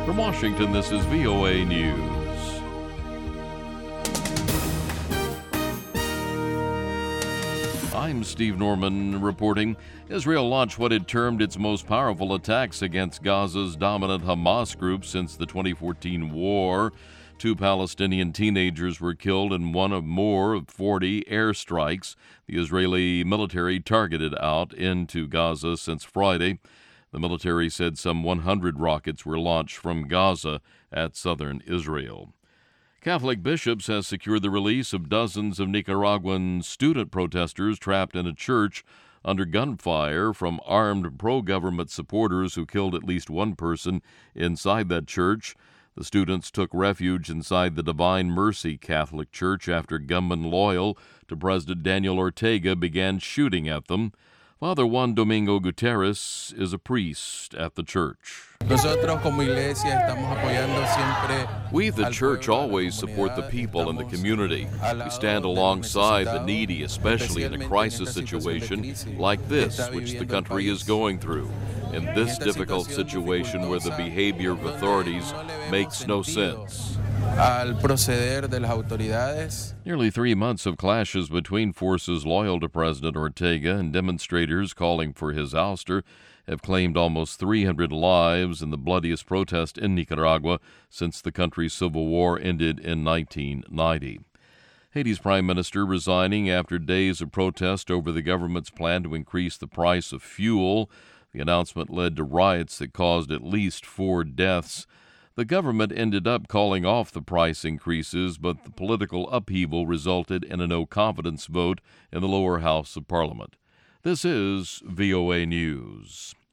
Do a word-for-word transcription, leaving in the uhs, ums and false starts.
From Washington, this is V O A News. I'm Steve Norman reporting. Israel launched what it termed its most powerful attacks against Gaza's dominant Hamas group since the twenty fourteen war. Two Palestinian teenagers were killed in one of more of forty airstrikes the Israeli military targeted out into Gaza since Friday. The military said some one hundred rockets were launched from Gaza at southern Israel. Catholic Bishops has secured the release of dozens of Nicaraguan student protesters trapped in a church under gunfire from armed pro-government supporters who killed at least one person inside that church. The students took refuge inside the Divine Mercy Catholic Church after gunmen loyal to President Daniel Ortega began shooting at them. Father Juan Domingo Gutierrez is a priest at the church. We, the church, always support the people and the community. We stand alongside the needy, especially in a crisis situation like this, which the country is going through. In this difficult situation where the behavior of authorities makes no sense. Nearly three months of clashes between forces loyal to President Ortega and demonstrators calling for his ouster have claimed almost three hundred lives in the bloodiest protest in Nicaragua since the country's civil war ended in nineteen ninety. Haiti's prime minister resigning after days of protest over the government's plan to increase the price of fuel. The announcement led to riots that caused at least four deaths. The government ended up calling off the price increases, but the political upheaval resulted in a no-confidence vote in the lower house of Parliament. This is V O A News.